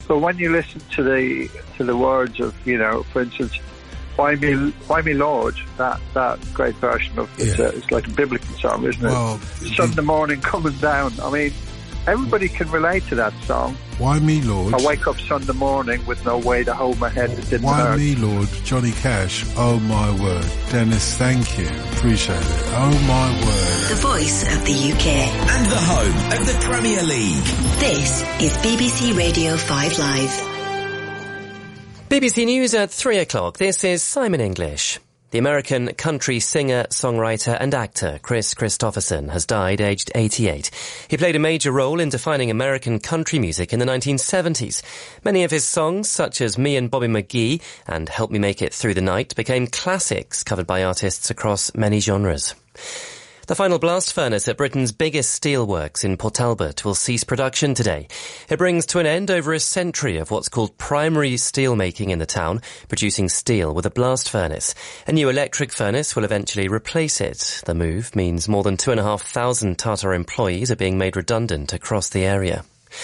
But when you listen to the words of, for instance, Why Me Lord, that great version of it's like a biblical song, isn't it? Well, Sunday morning coming down. I mean, everybody can relate to that song. Why Me Lord? I wake up Sunday morning with no way to hold my head. It didn't Why hurt. Me Lord? Johnny Cash. Oh my word. Dennis, thank you. Appreciate it. Oh my word. The voice of the UK. And the home of the Premier League. This is BBC Radio 5 Live. BBC News at 3 o'clock. This is Simon English. The American country singer, songwriter and actor Chris Christopherson has died aged 88. He played a major role in defining American country music in the 1970s. Many of his songs, such as Me and Bobby McGee and Help Me Make It Through the Night, became classics covered by artists across many genres. The final blast furnace at Britain's biggest steelworks in Port Talbot will cease production today. It brings to an end over a century of what's called primary steel making in the town, producing steel with a blast furnace. A new electric furnace will eventually replace it. The move means more than 2,500 Tata employees are being made redundant across the area.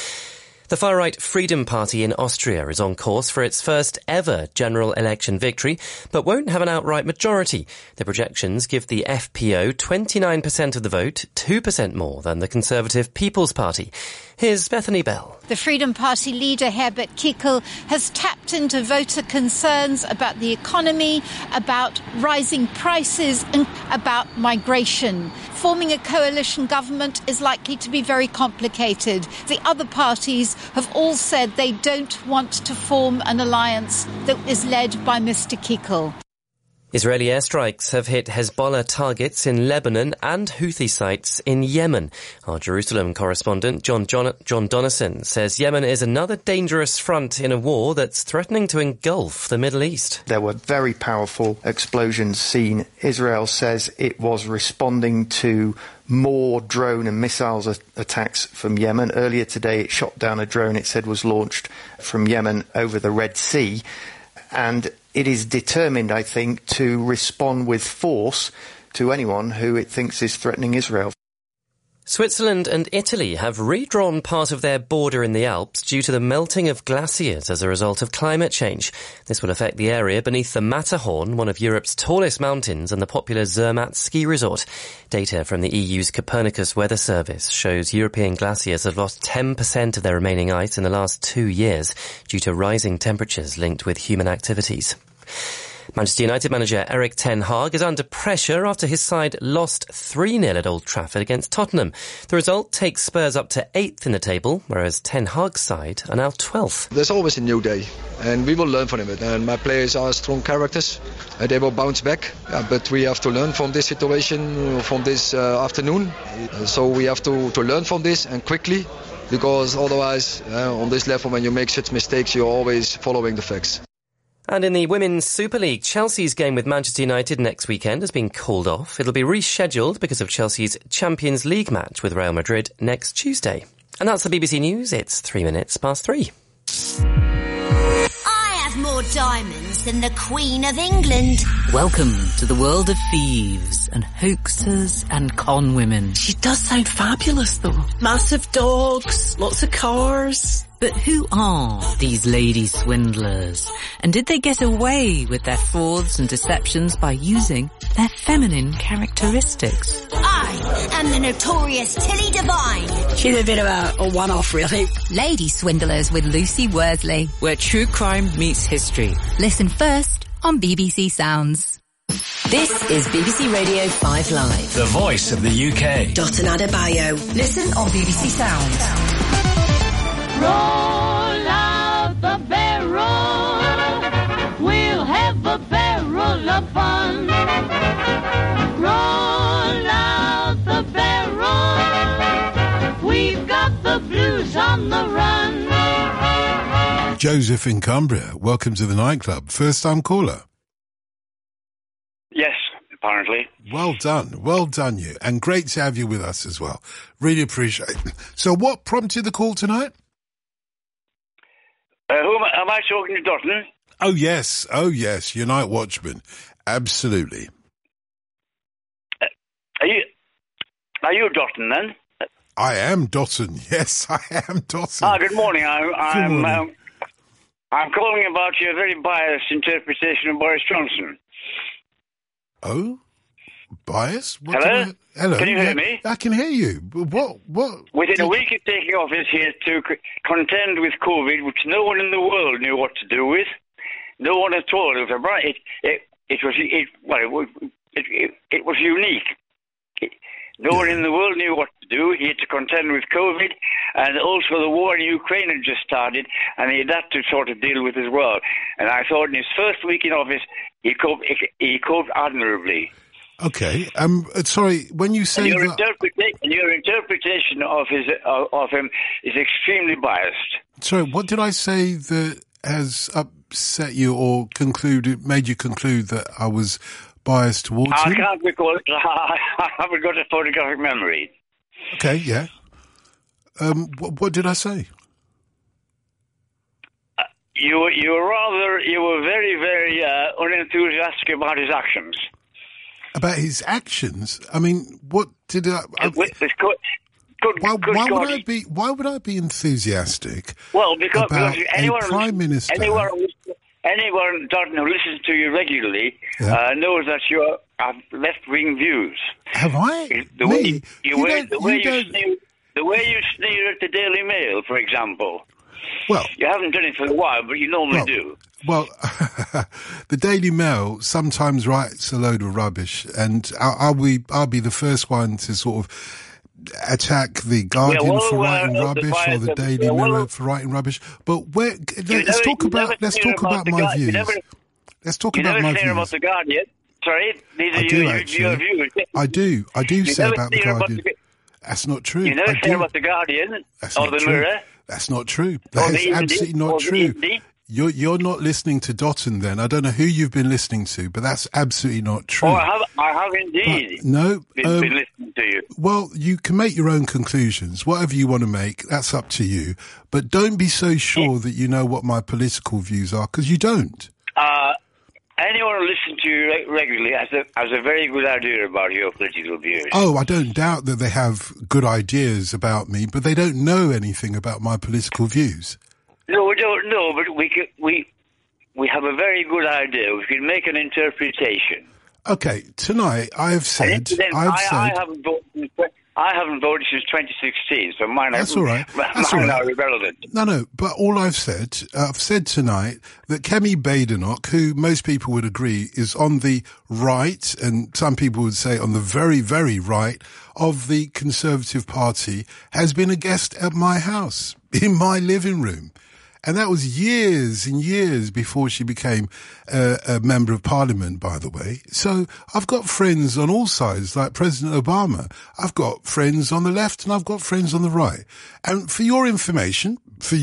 The far-right Freedom Party in Austria is on course for its first ever general election victory, but won't have an outright majority. The projections give the FPO 29% of the vote, 2% more than the Conservative People's Party. Here's Bethany Bell. The Freedom Party leader Herbert Kickl has tapped into voter concerns about the economy, about rising prices and about migration. Forming a coalition government is likely to be very complicated. The other parties have all said they don't want to form an alliance that is led by Mr. Kickl. Israeli airstrikes have hit Hezbollah targets in Lebanon and Houthi sites in Yemen. Our Jerusalem correspondent John Donnison says Yemen is another dangerous front in a war that's threatening to engulf the Middle East. There were very powerful explosions seen. Israel says it was responding to more drone and missiles attacks from Yemen. Earlier today it shot down a drone it said was launched from Yemen over the Red Sea. And it is determined, I think, to respond with force to anyone who it thinks is threatening Israel. Switzerland and Italy have redrawn part of their border in the Alps due to the melting of glaciers as a result of climate change. This will affect the area beneath the Matterhorn, one of Europe's tallest mountains, and the popular Zermatt ski resort. Data from the EU's Copernicus Weather Service shows European glaciers have lost 10% of their remaining ice in the last 2 years due to rising temperatures linked with human activities. Manchester United manager Erik ten Hag is under pressure after his side lost 3-0 at Old Trafford against Tottenham. The result takes Spurs up to 8th in the table, whereas ten Hag's side are now 12th. There's always a new day, and we will learn from it. And my players are strong characters, and they will bounce back. But we have to learn from this situation, from this afternoon. So we have to learn from this and quickly, because otherwise, on this level, when you make such mistakes, you're always following the facts. And in the Women's Super League, Chelsea's game with Manchester United next weekend has been called off. It'll be rescheduled because of Chelsea's Champions League match with Real Madrid next Tuesday. And that's the BBC News. It's 3:03. I have more diamonds than the Queen of England. Welcome to the world of thieves and hoaxers and con women. She does sound fabulous, though. Massive dogs, lots of cars. But who are these lady swindlers? And did they get away with their frauds and deceptions by using their feminine characteristics? I am the notorious Tilly Devine. She's a bit of a one-off, really. Lady Swindlers with Lucy Worsley, where true crime meets history. Listen first on BBC Sounds. This is BBC Radio 5 Live. The voice of the UK. Dotun Adebayo. Listen on BBC Sounds. Roll out the barrel, we'll have a barrel of fun. Roll out the barrel, we've got the blues on the run. Joseph in Cumbria, welcome to the nightclub. First time caller. Yes, apparently. Well done you. And great to have you with us as well. Really appreciate it. So what prompted the call tonight? Who am I talking to, Dotun? Oh yes, your night watchman. Absolutely. Are you Dotun then? I am Dotun, yes, I am Dotun. Good morning. I'm I'm calling about your very biased interpretation of Boris Johnson. Oh? Bias? What Hello? Hello? Can you hear me? I can hear you. What? Within a week of taking office, he had to contend with COVID, which no one in the world knew what to do with. No one at all. It was unique. No one in the world knew what to do. He had to contend with COVID, and also the war in Ukraine had just started, and he had that to sort of deal with as well. And I thought in his first week in office, he coped admirably. Okay. Sorry, when you say your that... your interpretation of him is extremely biased. Sorry, what did I say that has upset you or made you conclude that I was biased towards him? I can't recall. I haven't got a photographic memory. Okay, yeah. What did I say? You were very, very unenthusiastic about his actions. About his actions? I mean, what did I... Why would I be enthusiastic? Well, because anyone, a prime minister... Anyone, Dalton, who listens to you regularly knows that you have left-wing views. Have I? The way you sneer at the Daily Mail, for example. Well, you haven't done it for a while, but you normally do. Well, the Daily Mail sometimes writes a load of rubbish, and I'll be the first one to sort of attack the Guardian for writing rubbish or the Daily Mirror for writing rubbish. But let's talk about my views. Let's talk about my views. You never about the Guardian. Sorry, these are your views. I do say about the Guardian. That's not true. You never say about the Guardian or the Mirror. That's not true. That is absolutely not true. You're not listening to Dotton then. I don't know who you've been listening to, but that's absolutely not true. Oh, I have indeed. But no. Been listening to you. Well, you can make your own conclusions. Whatever you want to make, that's up to you. But don't be so sure that you know what my political views are, because you don't. Anyone who listens to you regularly has a very good idea about your political views. Oh, I don't doubt that they have good ideas about me, but they don't know anything about my political views. No, we don't know, but we have a very good idea. We can make an interpretation. Okay, tonight I haven't voted since 2016, so mine That's all right. are irrelevant. No, but all I've said tonight that Kemi Badenoch, who most people would agree is on the right, and some people would say on the very, very right of the Conservative Party, has been a guest at my house, in my living room. And that was years and years before she became a member of parliament, by the way. So I've got friends on all sides, like President Obama. I've got friends on the left and I've got friends on the right. And for your information,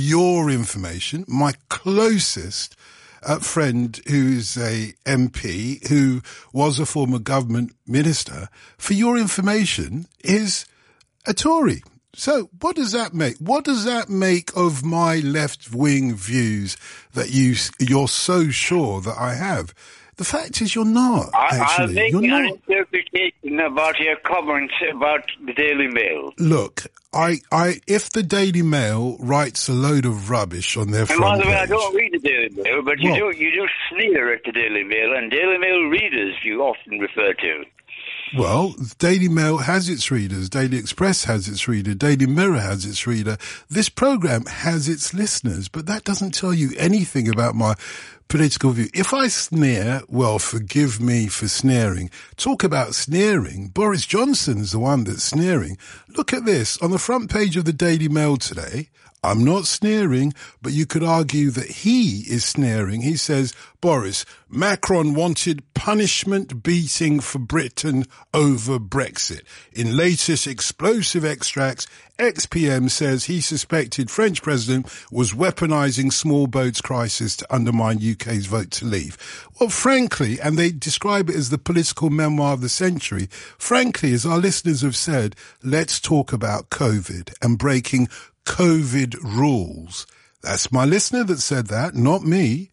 my closest friend who's a MP, who was a former government minister, for your information, is a Tory. So what does that make? What does that make of my left-wing views that you're so sure that I have? The fact is you're not, actually. I'm making an interpretation about your comments about the Daily Mail. Look, if the Daily Mail writes a load of rubbish on their front page... I don't read the Daily Mail, but you do sneer at the Daily Mail, and Daily Mail readers you often refer to. Well, Daily Mail has its readers, Daily Express has its reader, Daily Mirror has its reader. This program has its listeners, but that doesn't tell you anything about my political view. If I sneer, well, forgive me for sneering. Talk about sneering. Boris Johnson's the one that's sneering. Look at this. On the front page of the Daily Mail today, I'm not sneering, but you could argue that he is sneering. He says, Boris, Macron wanted punishment beating for Britain over Brexit. In latest explosive extracts, ex-PM says he suspected French president was weaponising small boats crisis to undermine UK's vote to leave. Well, frankly, and they describe it as the political memoir of the century, frankly, as our listeners have said, let's talk about COVID and breaking COVID rules. That's my listener that said that, not me.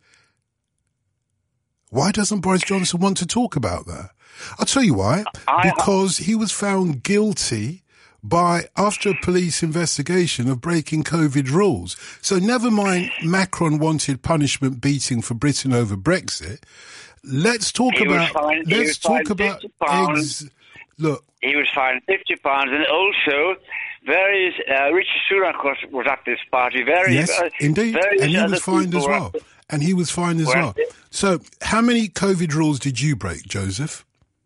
Why doesn't Boris Johnson want to talk about that? I'll tell you why. Because he was found guilty after a police investigation of breaking COVID rules. So never mind Macron wanted punishment beating for Britain over Brexit. Let's talk about eggs. Look. He was fined £50, and also Richard Sunak was at this party. Indeed, and he was fined as well. And he was fined as well. So, how many COVID rules did you break, Joseph?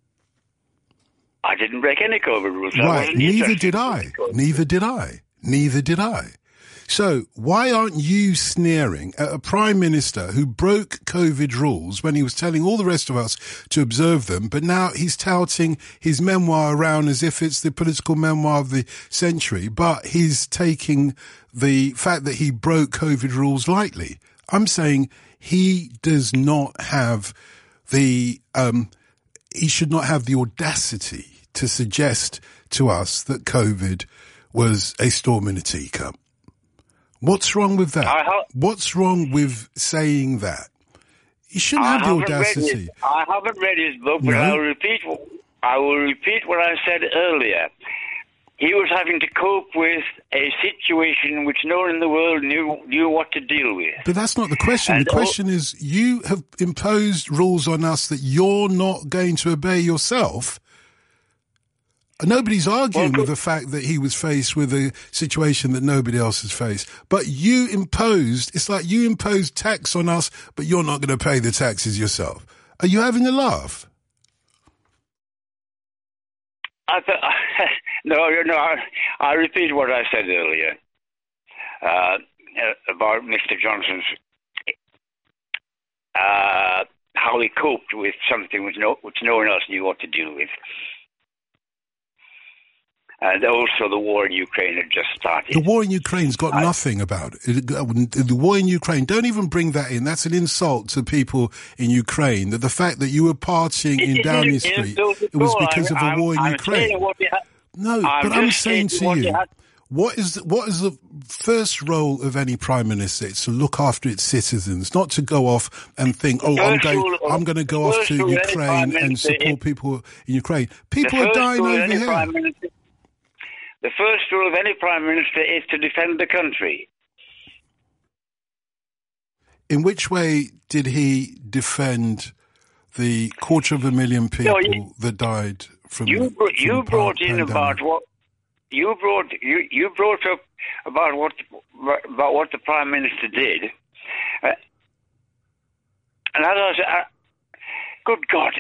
I didn't break any COVID rules. Right, neither did I. So, why aren't you sneering at a Prime Minister who broke COVID rules when he was telling all the rest of us to observe them, but now he's touting his memoir around as if it's the political memoir of the century, but he's taking the fact that he broke COVID rules lightly? I'm saying he does not have he should not have the audacity to suggest to us that COVID was a storm in a teacup. What's wrong with that? What's wrong with saying that? You shouldn't have the audacity. I haven't read his book, but I will repeat what I said earlier. He was having to cope with a situation which no one in the world knew what to deal with. But that's not the question. The question is, you have imposed rules on us that you're not going to obey yourself. Nobody's arguing with the fact that he was faced with a situation that nobody else has faced. But it's like you imposed tax on us, but you're not going to pay the taxes yourself. Are you having a laugh? No, I repeat what I said earlier about Mr. Johnson's, how he coped with something which no one else knew what to deal with. And also the war in Ukraine had just started. The war in Ukraine's got nothing about it. The war in Ukraine, don't even bring that in. That's an insult to people in Ukraine. That the fact that you were partying in Downing Street, it was because of the war in Ukraine. I'm saying to you, what is the first role of any prime minister? It's to look after its citizens, not to go off and think, I'm going to go off to Ukraine and support people in Ukraine. People are dying over here. The first rule of any prime minister is to defend the country. In which way did he defend the 250,000 people that died from you brought up about what the prime minister did, and as I said, good God,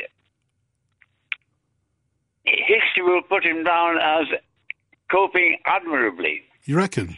history will put him down as coping admirably. You reckon?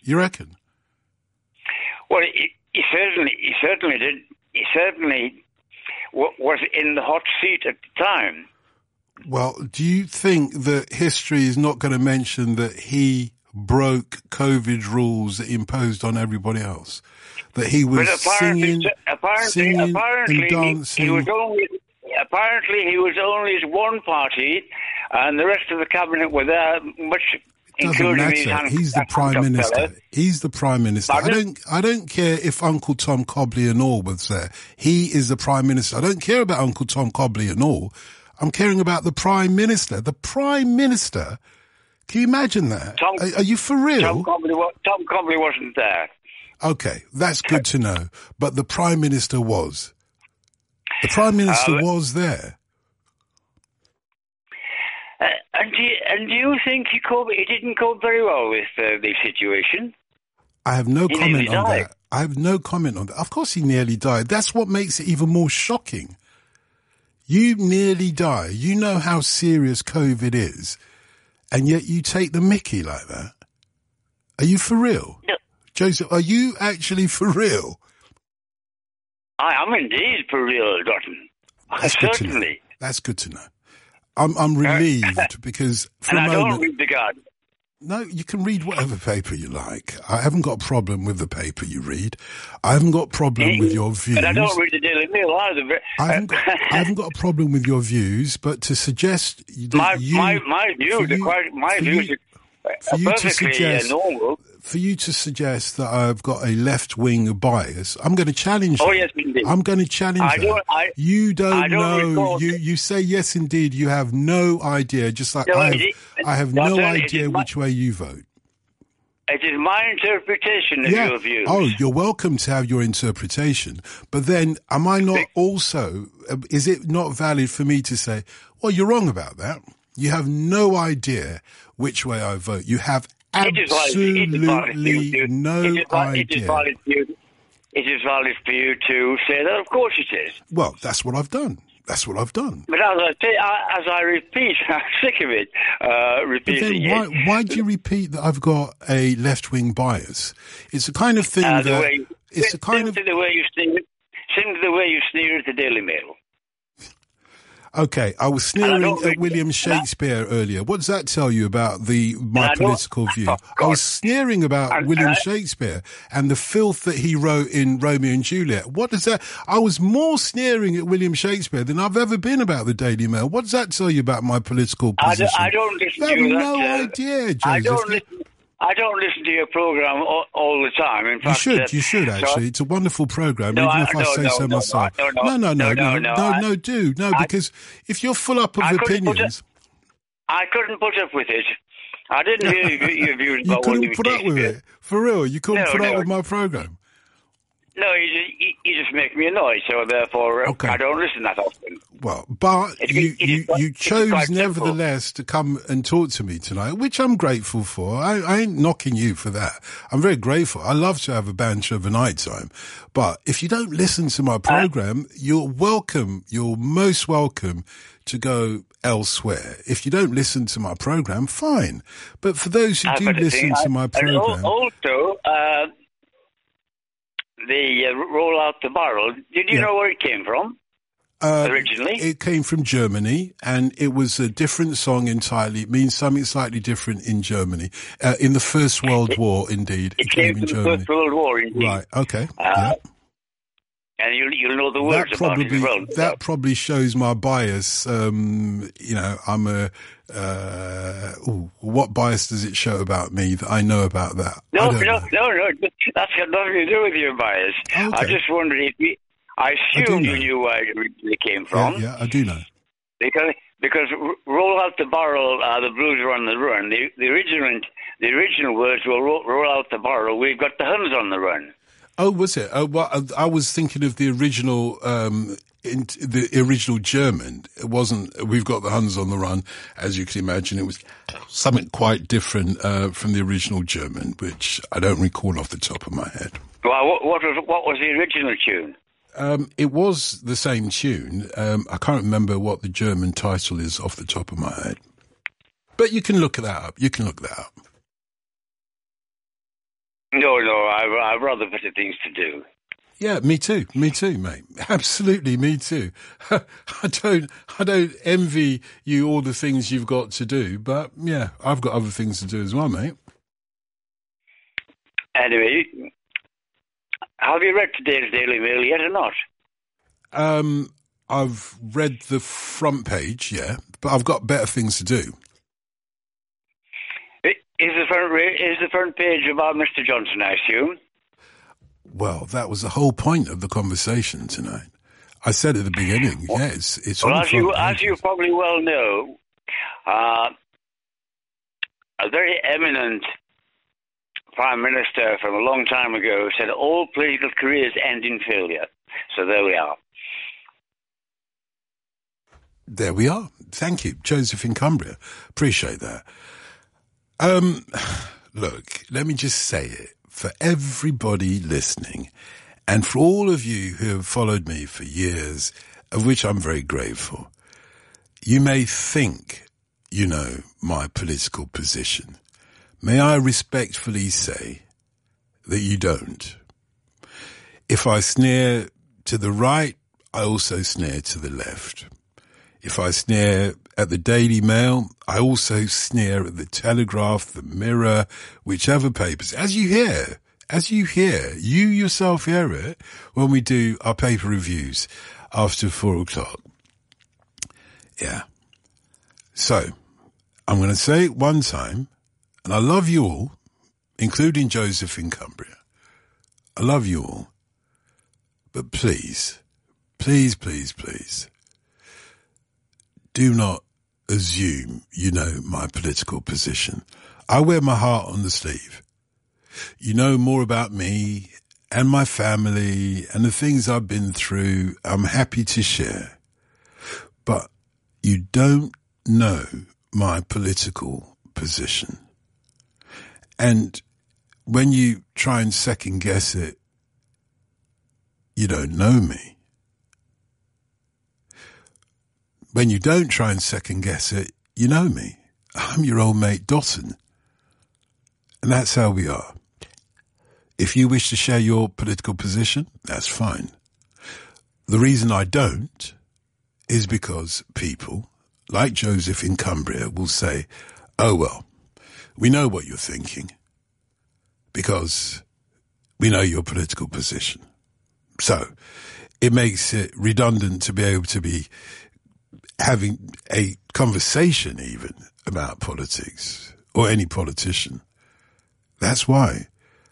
Well, he certainly did. He certainly was in the hot seat at the time. Well, do you think that history is not going to mention that he broke COVID rules that he imposed on everybody else? That he was singing and dancing? Apparently he was only one party, and the rest of the cabinet were there, doesn't matter. He's the prime minister. He's the prime minister. I don't care if Uncle Tom Cobley and all was there. He is the prime minister. I don't care about Uncle Tom Cobley and all. I'm caring about the prime minister. The prime minister. Can you imagine that? Are you for real? Tom Cobley wasn't there. Okay, that's good to know. But the prime minister was. The prime minister was there. And do you think he didn't cope very well with the situation? I have no comment on that. I have no comment on that. Of course he nearly died. That's what makes it even more shocking. You nearly die. You know how serious COVID is, and yet you take the mickey like that. Are you for real? No. Joseph, are you actually for real? I am indeed for real, Dotton. Certainly. That's good to know. I'm relieved because for a moment... I don't read The Guardian. No, you can read whatever paper you like. I haven't got a problem with the paper you read. I haven't got a problem with your views. And I don't read the Daily Mail either. I haven't got a problem with your views, but to suggest that my views are perfectly normal. For you to suggest that I've got a left-wing bias, I'm going to challenge that. Oh, yes, indeed. I'm going to challenge that. You don't know. You say, yes, indeed. You have no idea, just like I have I have no idea which way you vote. It is my interpretation of your views. Oh, you're welcome to have your interpretation. But then, am I not also, is it not valid for me to say, well, you're wrong about that? You have no idea which way I vote. You have absolutely no idea. It is valid for you to say that, of course it is. Well, that's what I've done. That's what I've done. But as I repeat, I'm sick of it, repeating but then why do you repeat that I've got a left-wing bias? It's the kind of thing that... the way you sneer at the Daily Mail. Okay, I was sneering at William Shakespeare earlier. What does that tell you about my political view? I was sneering about William Shakespeare and the filth that he wrote in Romeo and Juliet. What does that... I was more sneering at William Shakespeare than I've ever been about the Daily Mail. What does that tell you about my political position? I don't listen to you. I have no idea, Joseph. I don't listen to your program all the time. In fact, you should actually. It's a wonderful program, even if I say so myself. No, because if you're full up of opinions... I couldn't put up with it. I didn't hear your views about William Shakespeare. You couldn't put up with it? For real? You couldn't put up with my program? No, you just make me annoyed, so therefore I don't listen that often. Well, but you chose nevertheless to come and talk to me tonight, which I'm grateful for. I ain't knocking you for that. I'm very grateful. I love to have a banter of a night time. But if you don't listen to my program, you're welcome. You're most welcome to go elsewhere. If you don't listen to my program, fine. But for those who do listen to my program... Also, the Roll Out the Barrel, did you know where it came from originally? It came from Germany, and it was a different song entirely. It means something slightly different in Germany. In the First World War, indeed. It came in Germany. The First World War, indeed. Right, okay. And you'll know the words about it as well. That probably shows my bias. I'm what bias does it show about me that I know about that? No. That's got nothing to do with your bias. Okay. I just wondered I assumed you knew where it originally came from. Yeah, I do know. Because Roll Out the Barrel, the Blues are on the run. The original words were Roll Out the Barrel, we've got the Huns on the run. Oh, was it? Oh, well, I was thinking of the original, the original German. It wasn't, we've got the Huns on the run, as you can imagine. It was something quite different from the original German, which I don't recall off the top of my head. Well, what was the original tune? It was the same tune. I can't remember what the German title is off the top of my head. But you can look that up. No, I've rather better things to do. Yeah, me too, mate. Absolutely, me too. I don't envy you all the things you've got to do, but yeah, I've got other things to do as well, mate. Anyway, have you read today's Daily Mail yet or not? I've read the front page, yeah, but I've got better things to do. Is the front page about Mr. Johnson, I assume? Well, that was the whole point of the conversation tonight. I said at the beginning, it's well, on the front as you probably well know, a very eminent Prime Minister from a long time ago said all political careers end in failure. So there we are. There we are. Thank you, Joseph in Cumbria. Appreciate that. Look, let me just say it for everybody listening and for all of you who have followed me for years, of which I'm very grateful. You may think you know my political position. May I respectfully say that you don't. If I sneer to the right, I also sneer to the left. If I sneer at the Daily Mail, I also sneer at the Telegraph, the Mirror, whichever papers. As you hear, you yourself hear it when we do our paper reviews after 4:00. Yeah. So, I'm going to say it one time, and I love you all, including Joseph in Cumbria. I love you all. But please, please, please, please, do not assume you know my political position. I wear my heart on the sleeve. You know more about me and my family and the things I've been through. I'm happy to share. But you don't know my political position. And when you try and second guess it, you don't know me. When you don't try and second guess it, you know me. I'm your old mate Dotton. And that's how we are. If you wish to share your political position, that's fine. The reason I don't is because people, like Joseph in Cumbria, will say, oh, well, we know what you're thinking because we know your political position. So it makes it redundant to be able to be having a conversation even about politics or any politician. That's why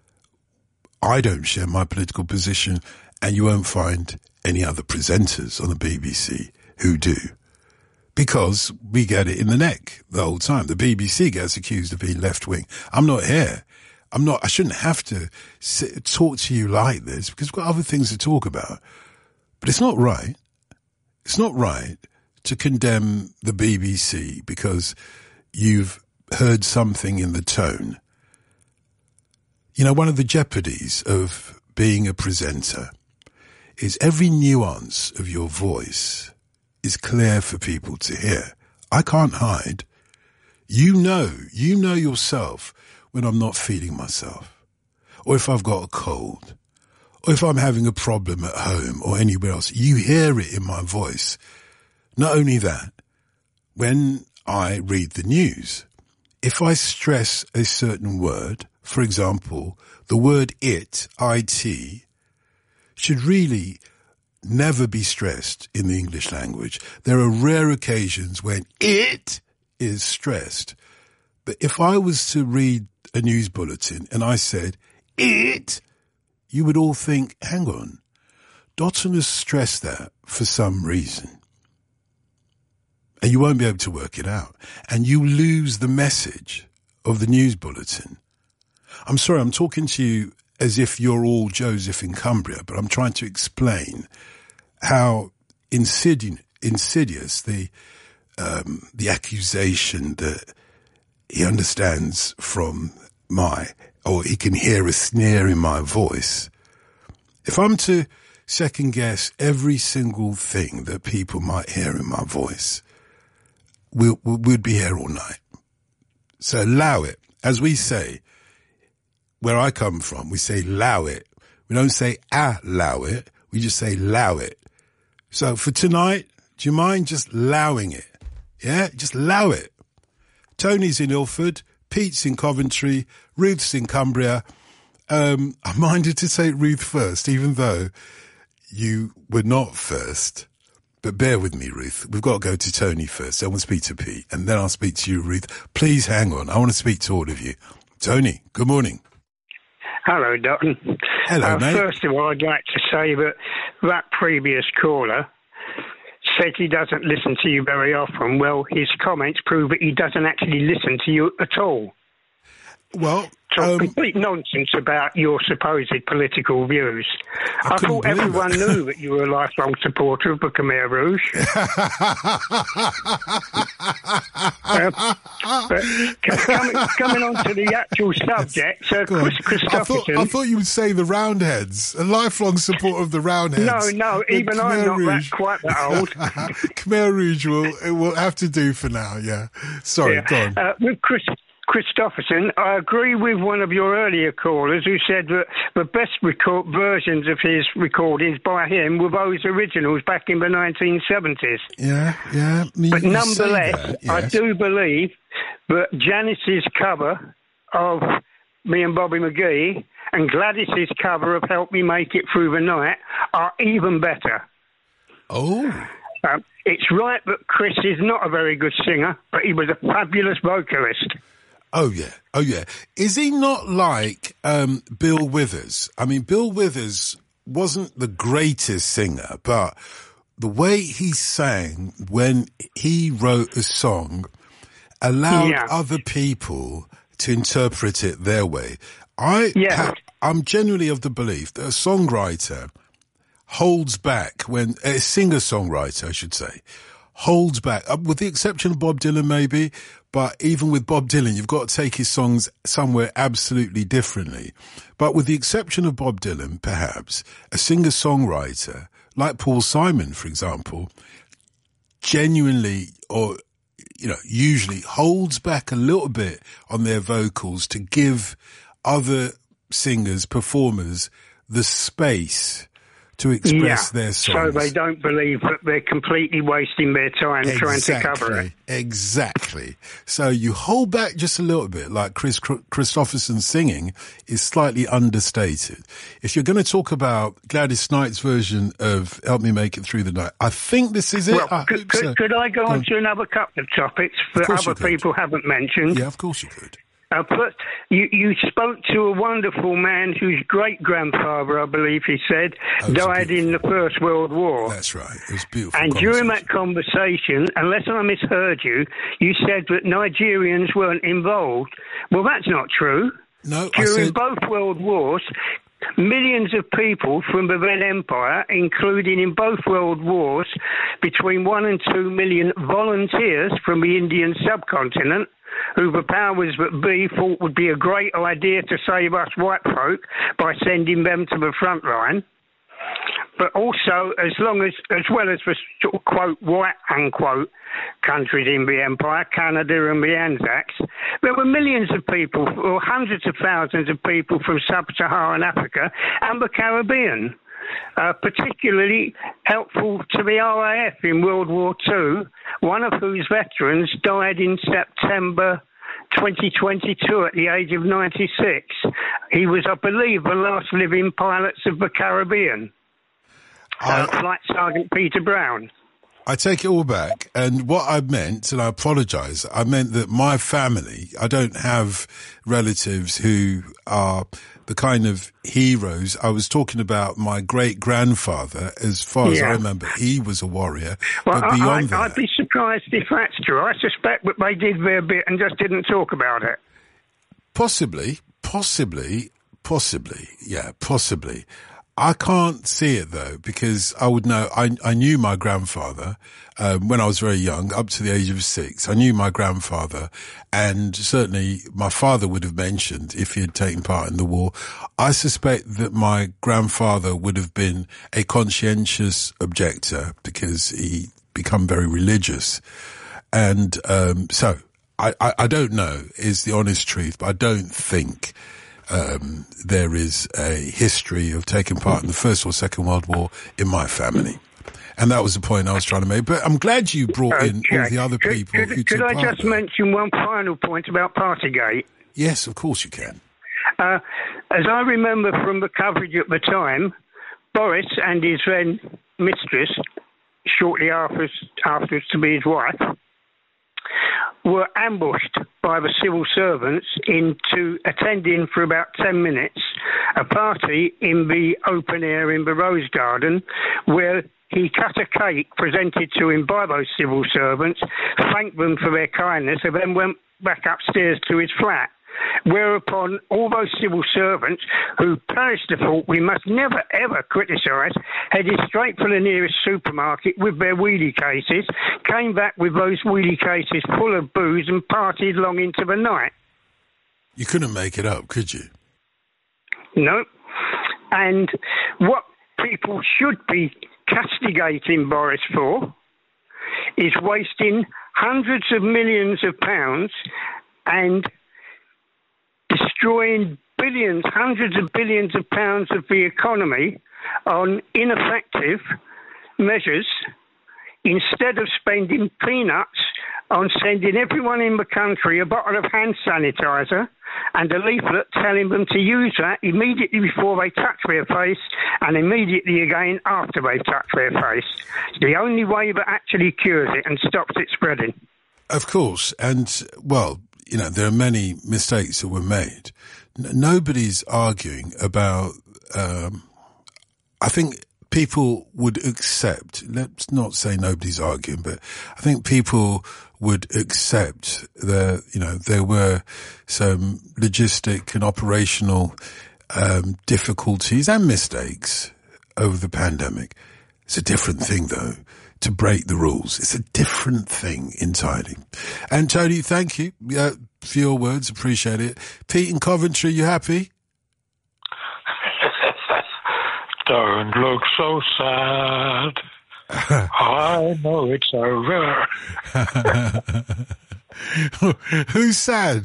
I don't share my political position, and you won't find any other presenters on the BBC who do. Because we get it in the neck the whole time. The BBC gets accused of being left-wing. I'm not here. I shouldn't have to talk to you like this because we've got other things to talk about. But it's not right. It's not right to condemn the BBC because you've heard something in the tone. You know, one of the jeopardies of being a presenter is every nuance of your voice is clear for people to hear. I can't hide. You know yourself when I'm not feeling myself, or if I've got a cold, or if I'm having a problem at home or anywhere else. You hear it in my voice. Not only that, when I read the news, if I stress a certain word, for example, the word it, I-T, should really never be stressed in the English language. There are rare occasions when it is stressed. But if I was to read a news bulletin and I said it, you would all think, hang on, Dotton has stressed that for some reason. And you won't be able to work it out. And you lose the message of the news bulletin. I'm sorry, I'm talking to you as if you're all Joseph in Cumbria, but I'm trying to explain how insidious the accusation that he understands from or he can hear a sneer in my voice. If I'm to second guess every single thing that people might hear in my voice, we'd be here all night. So allow it. As we say, where I come from, we say allow it. We don't say allow it. We just say allow it. So for tonight, do you mind just allowing it? Yeah, just allow it. Tony's in Ilford, Pete's in Coventry, Ruth's in Cumbria. I minded to say Ruth first, even though you were not first. But bear with me, Ruth. We've got to go to Tony first. I want to speak to Pete, and then I'll speak to you, Ruth. Please hang on. I want to speak to all of you. Tony, good morning. Hello, Dotton. Hello, mate. First of all, I'd like to say that previous caller said he doesn't listen to you very often. Well, his comments prove that he doesn't actually listen to you at all. Well, complete nonsense about your supposed political views. I thought everyone knew that you were a lifelong supporter of the Khmer Rouge. But coming on to the actual subject, Chris Christopherson... I thought you would say the Roundheads, a lifelong supporter of the Roundheads. No, even I'm not quite that old. Khmer Rouge will have to do for now, yeah. Sorry, go on. With Christopherson, I agree with one of your earlier callers who said that the best versions of his recordings by him were those originals back in the 1970s. Yeah. But nonetheless, yes. I do believe that Janice's cover of Me and Bobby McGee and Gladys's cover of Help Me Make It Through the Night are even better. Oh. It's right that Chris is not a very good singer, but he was a fabulous vocalist. Oh, yeah. Is he not like Bill Withers? I mean, Bill Withers wasn't the greatest singer, but the way he sang when he wrote a song allowed other people to interpret it their way. I'm genuinely of the belief that a songwriter holds back when a singer-songwriter, I should say, holds back, with the exception of Bob Dylan maybe, but even with Bob Dylan, you've got to take his songs somewhere absolutely differently. But with the exception of Bob Dylan, perhaps, a singer-songwriter, like Paul Simon, for example, genuinely or, usually holds back a little bit on their vocals to give other singers, performers, the space to express their songs. So they don't believe that they're completely wasting their time trying to cover it. Exactly. So you hold back just a little bit, like Chris Christopherson's singing is slightly understated. If you're going to talk about Gladys Knight's version of Help Me Make It Through the Night, I think this is it. Well, could I go on to another couple of topics that other people haven't mentioned? Yeah, of course you could. But you spoke to a wonderful man whose great-grandfather, I believe he said, died in the First World War. That's right. It was beautiful. And during that conversation, unless I misheard you, you said that Nigerians weren't involved. Well, that's not true. No, during both World Wars, millions of people from the then empire, including in both world wars, between 1 and 2 million volunteers from the Indian subcontinent, who the powers that be thought would be a great idea to save us white folk by sending them to the front line. But also, as well as the sort of, quote, white, unquote, countries in the empire, Canada and the Anzacs, there were millions of people, or hundreds of thousands of people from sub-Saharan Africa and the Caribbean. Particularly helpful to the RAF in World War II, one of whose veterans died in September 2022 at the age of 96. He was, I believe, the last living pilots of the Caribbean. Flight Sergeant Peter Brown. I take it all back. And what I meant, and I apologise, I meant that my family, I don't have relatives who are the kind of heroes. I was talking about my great-grandfather. As far as I remember, he was a warrior. Well, but beyond that, I'd be surprised if that's true. I suspect that they did their bit and just didn't talk about it. Possibly. I can't see it though, because I would know, I knew my grandfather, when I was very young, up to the age of 6. I knew my grandfather, and certainly my father would have mentioned if he had taken part in the war. I suspect that my grandfather would have been a conscientious objector because he become very religious. And, so I don't know is the honest truth, but I don't think there is a history of taking part in the First or Second World War in my family. And that was the point I was trying to make. But I'm glad you brought in all the other people who took part. Could I just mention one final point about Partygate? Yes, of course you can. As I remember from the coverage at the time, Boris and his then mistress, shortly afterwards to be his wife, were ambushed by the civil servants into attending for about 10 minutes a party in the open air in the Rose Garden, where he cut a cake presented to him by those civil servants, thanked them for their kindness, and then went back upstairs to his flat. Whereupon all those civil servants, who perished the thought we must never ever criticise, headed straight for the nearest supermarket with their wheelie cases, came back with those wheelie cases full of booze and partied long into the night. You couldn't make it up, could you? No. And what people should be castigating Boris for is wasting hundreds of millions of pounds and destroying billions, hundreds of billions of pounds of the economy on ineffective measures instead of spending peanuts on sending everyone in the country a bottle of hand sanitizer and a leaflet telling them to use that immediately before they touch their face and immediately again after they've touched their face. It's the only way that actually cures it and stops it spreading. Of course. And, well, you know, there are many mistakes that were made. Nobody's arguing about, I think people would accept, let's not say nobody's arguing, but I think people would accept that, there were some logistic and operational difficulties and mistakes over the pandemic. It's a different thing, though, to break the rules. It's a different thing entirely. And Tony, thank you for your words. Appreciate it. Pete in Coventry, you happy? Don't look so sad. I know it's over. Who's sad?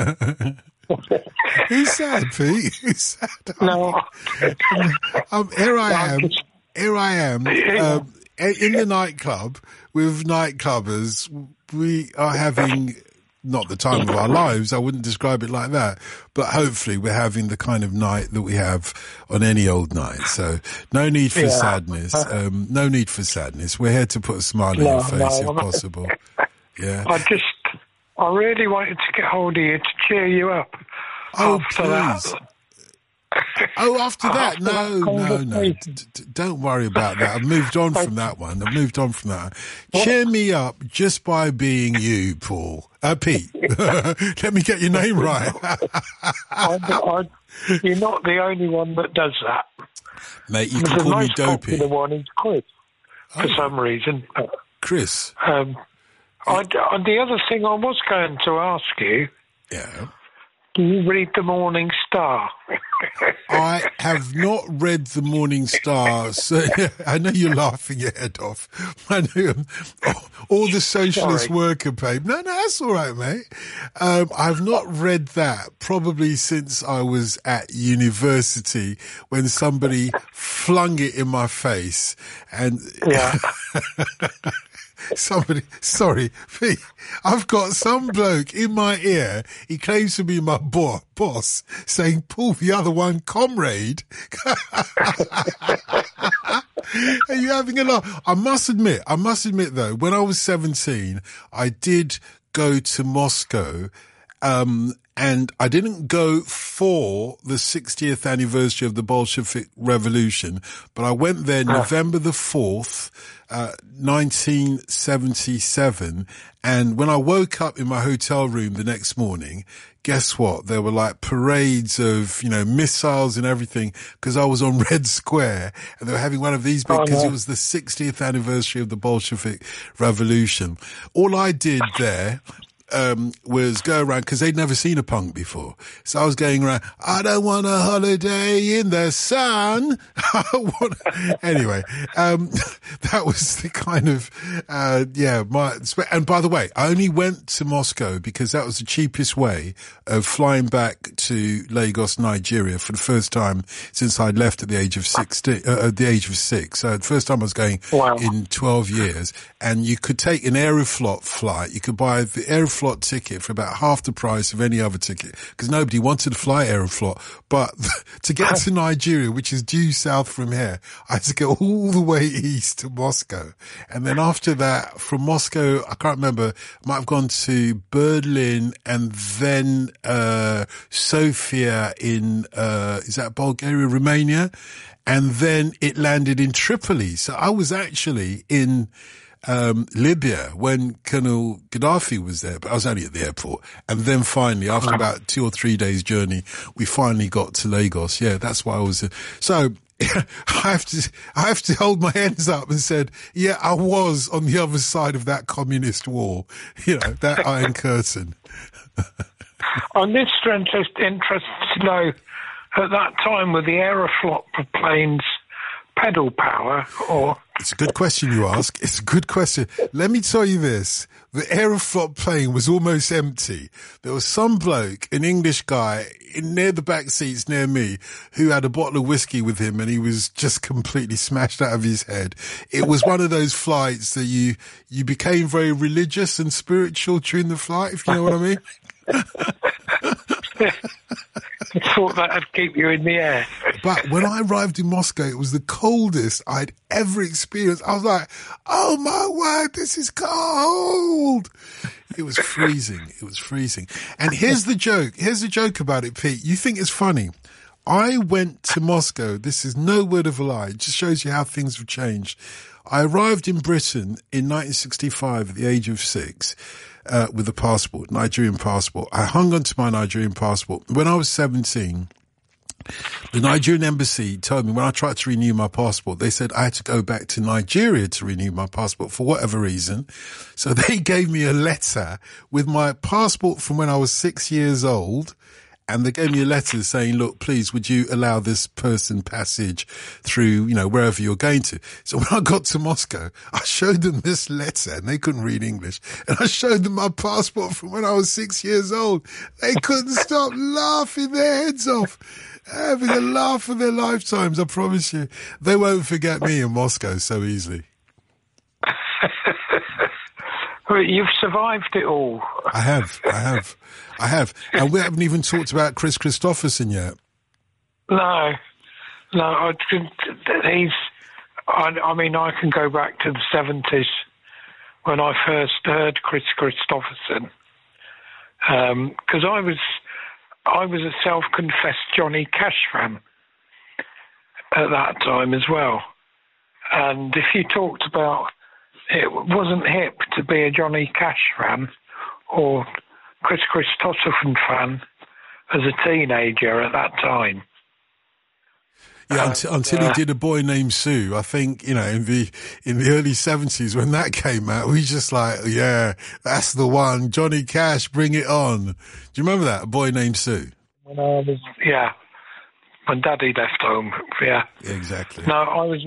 Who's sad, Pete? Who's sad? No. Here I am in the nightclub with nightclubbers. We are having not the time of our lives. I wouldn't describe it like that, but hopefully we're having the kind of night that we have on any old night. So no need for sadness. No need for sadness. We're here to put a smile on your face if possible. Yeah. I really wanted to get hold of you to cheer you up. After that. Oh, after that? No. Don't worry about that. I've moved on from that one. Cheer me up just by being you, Paul. Pete. Let me get your name right. You're not the only one that does that. Mate, you can call me Dopey. The one is Chris, for some reason. Chris. The other thing I was going to ask you. Yeah. Do you read the Morning Star? I have not read the Morning Star, so I know you're laughing your head off. I know all the socialist worker paper. No, that's all right, mate. I've not read that probably since I was at university when somebody flung it in my face and. Yeah. Sorry, Pete, I've got some bloke in my ear, he claims to be my boss, saying, Paul, the other one, comrade. Are you having a laugh? I must admit though, when I was 17, I did go to Moscow, and I didn't go for the 60th anniversary of the Bolshevik Revolution, but I went there November the 4th, 1977. And when I woke up in my hotel room the next morning, guess what? There were like parades of, missiles and everything because I was on Red Square and they were having one of these because it was the 60th anniversary of the Bolshevik Revolution. All I did there was go around because they'd never seen a punk before. So I was going around, I don't want a holiday in the sun. Anyway, that was the kind of, and by the way, I only went to Moscow because that was the cheapest way of flying back to Lagos, Nigeria for the first time since I'd left at the age of 6. So the first time I was going in 12 years, and you could take an Aeroflot flight. You could buy the Aeroflot ticket for about half the price of any other ticket because nobody wanted to fly Aeroflot. But to get to Nigeria, which is due south from here, I had to go all the way east to Moscow. And then after that, from Moscow, I can't remember, I might have gone to Berlin and then Sofia in, is that Bulgaria, Romania? And then it landed in Tripoli. So I was actually in Libya when Colonel Gaddafi was there, but I was only at the airport. And then finally, after about 2 or 3 days journey, we finally got to Lagos. Yeah, that's why I was so I have to hold my hands up and said, yeah, I was on the other side of that communist wall, that Iron Curtain. I'm interested to know, at that time, were the Aeroflot planes pedal power or? It's a good question you ask. It's a good question. Let me tell you this. The Aeroflot plane was almost empty. There was some bloke, an English guy, near the back seats near me, who had a bottle of whiskey with him and he was just completely smashed out of his head. It was one of those flights that you became very religious and spiritual during the flight, if you know what I mean. I thought that would keep you in the air. But when I arrived in Moscow, it was the coldest I'd ever experienced. I was like, oh my word, this is cold. It was freezing. And here's the joke. Here's the joke about it, Pete. You think it's funny. I went to Moscow. This is no word of a lie. It just shows you how things have changed. I arrived in Britain in 1965 at the age of 6 with a passport, Nigerian passport. I hung on to my Nigerian passport. When I was 17, the Nigerian embassy told me when I tried to renew my passport, they said I had to go back to Nigeria to renew my passport for whatever reason. So they gave me a letter with my passport from when I was 6 years old. And they gave me a letter saying, look, please, would you allow this person passage through, wherever you're going to? So when I got to Moscow, I showed them this letter and they couldn't read English. And I showed them my passport from when I was 6 years old. They couldn't stop laughing their heads off. Having a laugh of their lifetimes, I promise you. They won't forget me in Moscow so easily. You've survived it all. I have. And we haven't even talked about Chris Christopherson yet. No, I can go back to the 70s when I first heard Chris Christopherson. Because I was a self-confessed Johnny Cash fan at that time as well. And if you talked about, it wasn't hip to be a Johnny Cash fan or Chris Christopherson fan as a teenager at that time. Yeah, until he did A Boy Named Sue. I think, in the early 70s when that came out, we just like, yeah, that's the one. Johnny Cash, bring it on. Do you remember that? A Boy Named Sue? When Daddy left home, yeah. Exactly. No,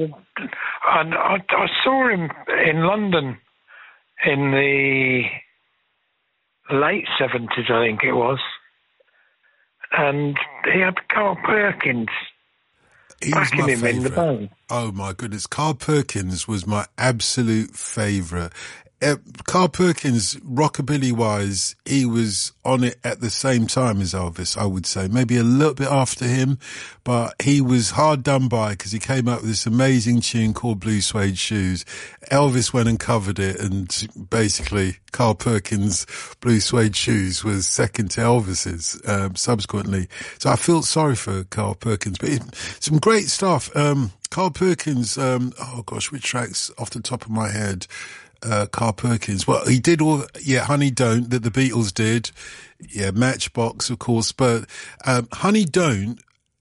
I saw him in London in the late 70s, I think it was. And he had Carl Perkins backing him in the band. Oh my goodness. Carl Perkins was my absolute favourite. Carl Perkins, rockabilly-wise, he was on it at the same time as Elvis, I would say. Maybe a little bit after him, but he was hard done by because he came up with this amazing tune called Blue Suede Shoes. Elvis went and covered it, and basically Carl Perkins' Blue Suede Shoes was second to Elvis's subsequently. So I feel sorry for Carl Perkins, but some great stuff. Carl Perkins, which tracks off the top of my head? Carl Perkins. Well, he did Honey Don't, that the Beatles did. Yeah, Matchbox, of course. But Honey Don't,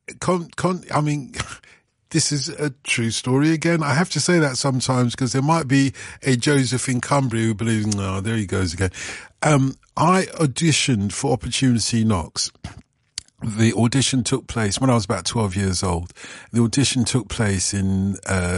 this is a true story again. I have to say that sometimes because there might be a Joseph in Cumbria who believes, no, there he goes again. I auditioned for Opportunity Knocks. The audition took place when I was about 12 years old. The audition took place in,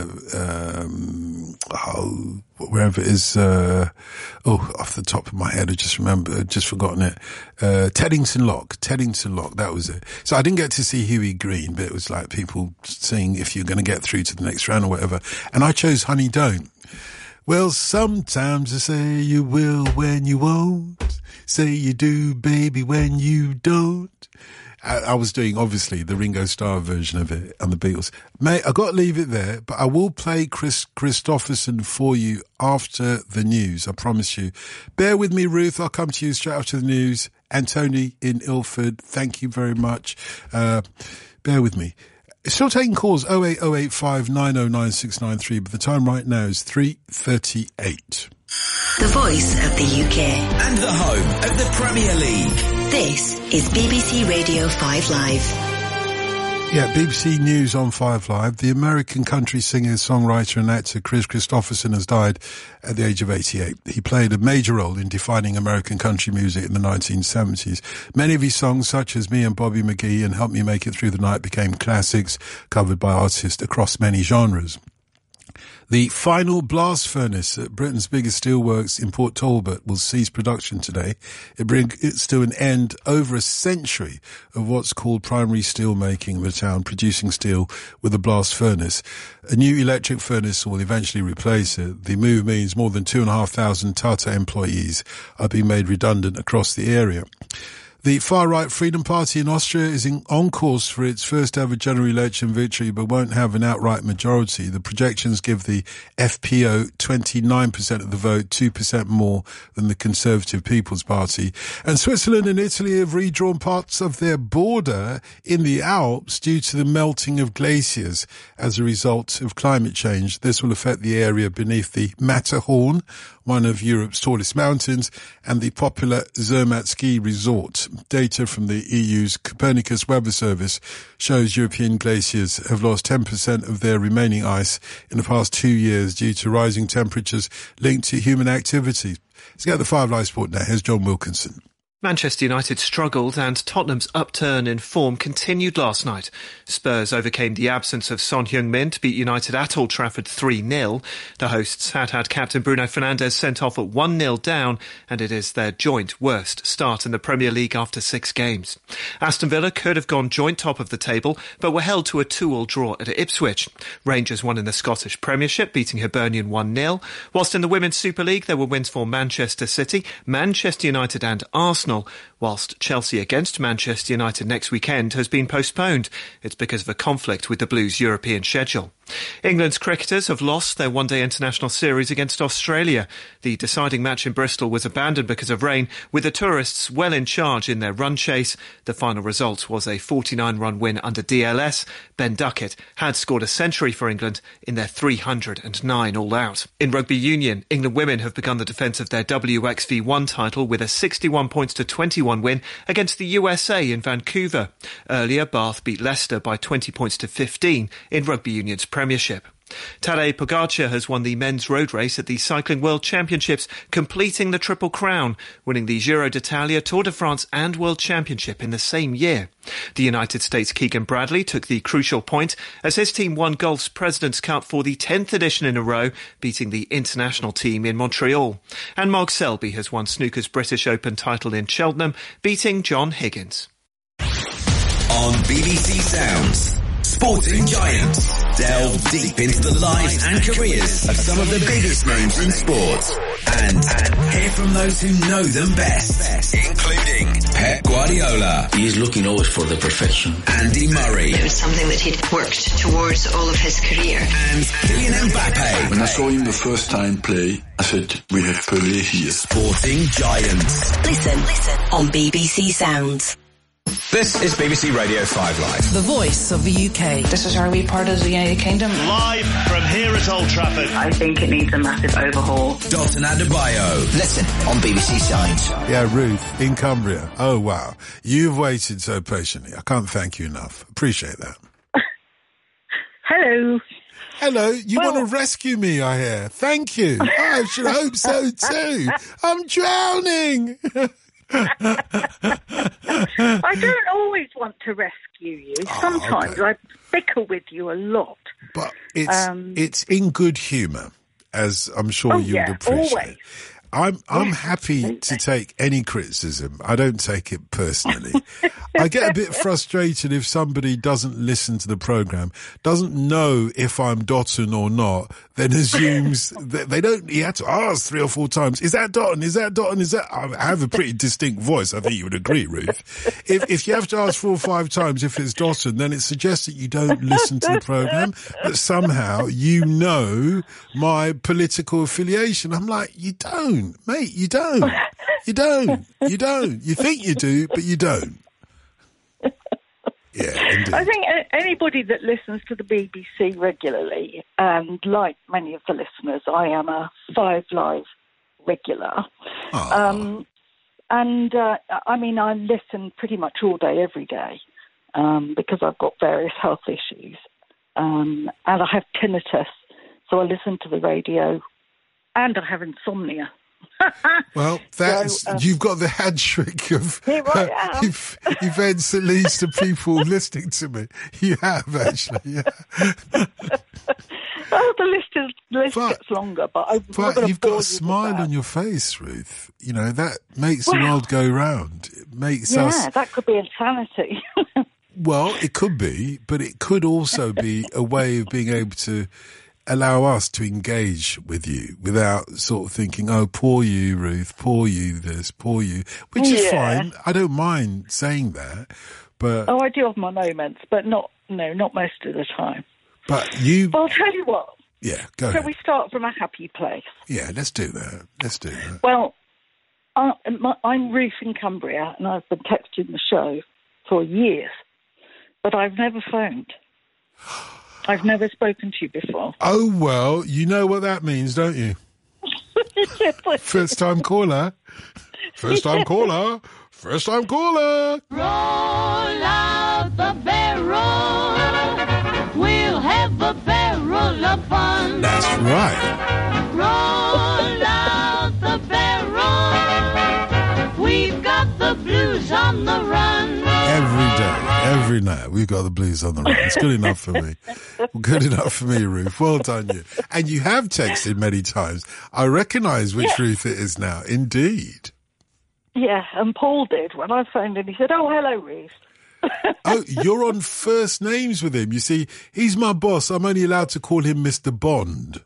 wherever it is, off the top of my head, I just forgotten it. Teddington Lock, that was it. So I didn't get to see Huey Green, but it was like people saying if you're going to get through to the next round or whatever. And I chose Honey Don't. Well, sometimes I say you will when you won't. Say you do, baby, when you don't. I was doing, obviously, the Ringo Starr version of it and the Beatles. Mate, I got to leave it there, but I will play Chris Christopherson for you after the news, I promise you. Bear with me, Ruth. I'll come to you straight after the news. And Tony in Ilford, thank you very much. Bear with me. Still taking calls, 08085 909 693, but the time right now is 3:38. The voice of the UK. And the home of the Premier League. This is BBC Radio 5 Live. Yeah, BBC News on 5 Live. The American country singer, songwriter and actor Chris Christopherson has died at the age of 88. He played a major role in defining American country music in the 1970s. Many of his songs, such as Me and Bobby McGee and Help Me Make It Through the Night, became classics covered by artists across many genres. The final blast furnace at Britain's biggest steelworks in Port Talbot will cease production today. It brings to an end over a century of what's called primary steel making in the town, producing steel with a blast furnace. A new electric furnace will eventually replace it. The move means more than 2,500 Tata employees are being made redundant across the area. The far-right Freedom Party in Austria is on course for its first-ever general election victory, but won't have an outright majority. The projections give the FPO 29% of the vote, 2% more than the Conservative People's Party. And Switzerland and Italy have redrawn parts of their border in the Alps due to the melting of glaciers as a result of climate change. This will affect the area beneath the Matterhorn, one of Europe's tallest mountains, and the popular Zermatt ski resort. Data from the EU's Copernicus Weather Service shows European glaciers have lost 10% of their remaining ice in the past 2 years due to rising temperatures linked to human activity. Let's get the Five Live Sport now. Here's John Wilkinson. Manchester United struggled and Tottenham's upturn in form continued last night. Spurs overcame the absence of Son Heung-min to beat United at Old Trafford 3-0. The hosts had captain Bruno Fernandes sent off at 1-0 down, and it is their joint worst start in the Premier League after 6 games. Aston Villa could have gone joint top of the table, but were held to a 2-2 draw at Ipswich. Rangers won in the Scottish Premiership, beating Hibernian 1-0. Whilst in the Women's Super League there were wins for Manchester City, Manchester United and Arsenal, whilst Chelsea against Manchester United next weekend has been postponed. It's because of a conflict with the Blues' European schedule. England's cricketers have lost their one-day international series against Australia. The deciding match in Bristol was abandoned because of rain, with the tourists well in charge in their run chase. The final result was a 49-run win under DLS. Ben Duckett had scored a century for England in their 309 all-out. In rugby union, England women have begun the defence of their WXV1 title with a 61-21 win against the USA in Vancouver. Earlier, Bath beat Leicester by 20 points to 15 in rugby union's Premiership. Tadej Pogacar has won the men's road race at the Cycling World Championships, completing the Triple Crown, winning the Giro d'Italia, Tour de France and World Championship in the same year. The United States' Keegan Bradley took the crucial point as his team won golf's President's Cup for the 10th edition in a row, beating the international team in Montreal. And Mark Selby has won snooker's British Open title in Cheltenham, beating John Higgins. On BBC Sounds, Sporting Giants delve deep into the lives and careers of some of the biggest names in sport and hear from those who know them best, including Pep Guardiola. He is looking always for the perfection. Andy Murray. It was something that he'd worked towards all of his career. And Kylian Mbappe. When I saw him the first time play, I said, we have Pelé here. Sporting Giants. Listen on BBC Sounds. This is BBC Radio 5 Live. The voice of the UK. This is our wee part of the United Kingdom. Live from here at Old Trafford. I think it needs a massive overhaul. Dalton Adebayo. Listen on BBC Sounds. Yeah, Ruth, in Cumbria. Oh, wow. You've waited so patiently. I can't thank you enough. Appreciate that. Hello. Hello. You want to rescue me, I hear. Thank you. I should hope so too. I'm drowning. I don't always want to rescue you. Sometimes I bicker with you a lot. But it's in good humour, as I'm sure you would appreciate. Always. I'm happy to take any criticism. I don't take it personally. I get a bit frustrated if somebody doesn't listen to the programme, doesn't know if I'm Dotton or not, then assumes that they don't. He had to ask 3 or 4 times, is that Dotton? Is that Dotton? Is that? I have a pretty distinct voice. I think you would agree, Ruth. If you have to ask 4 or 5 times if it's Dotton, then it suggests that you don't listen to the programme, that somehow you know my political affiliation. I'm like, you don't, mate, you don't. You don't. You don't. You think you do, but you don't. Yeah, indeed. I think anybody that listens to the BBC regularly, and like many of the listeners, I am a 5 Live regular. I mean, I listen pretty much all day, every day, because I've got various health issues. And I have tinnitus, so I listen to the radio, and I have insomnia. Well, you've got the hand trick of events that leads to people listening to me. You have, actually, yeah. Oh, the list gets longer, but you've got a smile on your face, Ruth. You know, that makes the world go round. It makes us... Yeah, that could be insanity. Well, it could be, but it could also be a way of being able to allow us to engage with you without sort of thinking, oh, poor you, Ruth, poor you, this, poor you, which is fine. I don't mind saying that, but... Oh, I do have my moments, but not most of the time. But you... Well, I'll tell you what. Yeah, go ahead. So we start from a happy place. Yeah, let's do that. Well, I'm Ruth in Cumbria, and I've been texting the show for years, but I've never phoned. I've never spoken to you before. Oh, well, you know what that means, don't you? First-time caller. First-time caller. First-time caller. Roll out the barrel. We'll have a barrel of fun. That's right. Roll out the barrel. We've got the blues on the run. Every day, every night, we've got the blues on the run. It's good enough for me. Good enough for me, Ruth. Well done, you. And you have texted many times. I recognise which Ruth it is now. Indeed. Yeah, and Paul did when I phoned him. He said, "Oh, hello, Ruth." Oh, you're on first names with him. You see, he's my boss. I'm only allowed to call him Mr. Bond.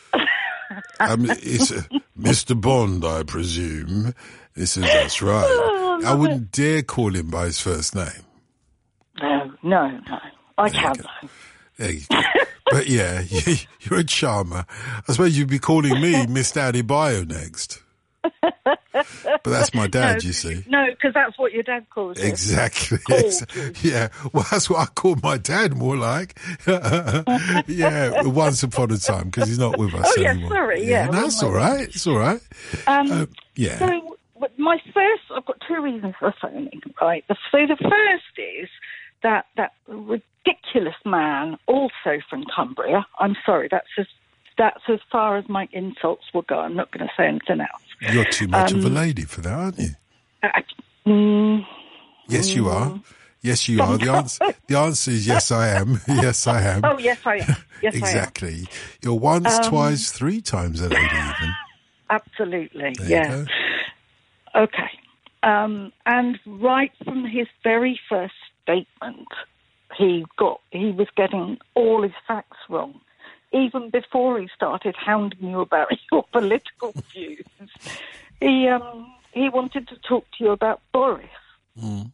It's Mr. Bond, I presume. He says, that's right. I wouldn't dare call him by his first name. No. I can't, though. There you go. But yeah, you're a charmer. I suppose you'd be calling me Mr. Adebayo next. But that's my dad, you see. No, because that's what your dad calls it. Exactly. Yeah, well, that's what I call my dad, more like. Yeah, once upon a time, because he's not with us anymore. Sorry, No, that's all right. It's all right. Yeah. So, I've got two reasons for phoning, right? So the first is that ridiculous man, also from Cumbria. I'm sorry, that's as far as my insults will go. I'm not going to say anything else. You're too much of a lady for that, aren't you? Yes, you are. Yes, you are. The answer is yes, I am. Yes, I am. Oh, yes, I am. Yes, exactly. I am. You're once, twice, three times a lady, even. Absolutely, There you go. Okay. And right from his very first statement, he was getting all his facts wrong. Even before he started hounding you about your political views, he wanted to talk to you about Boris. Mm.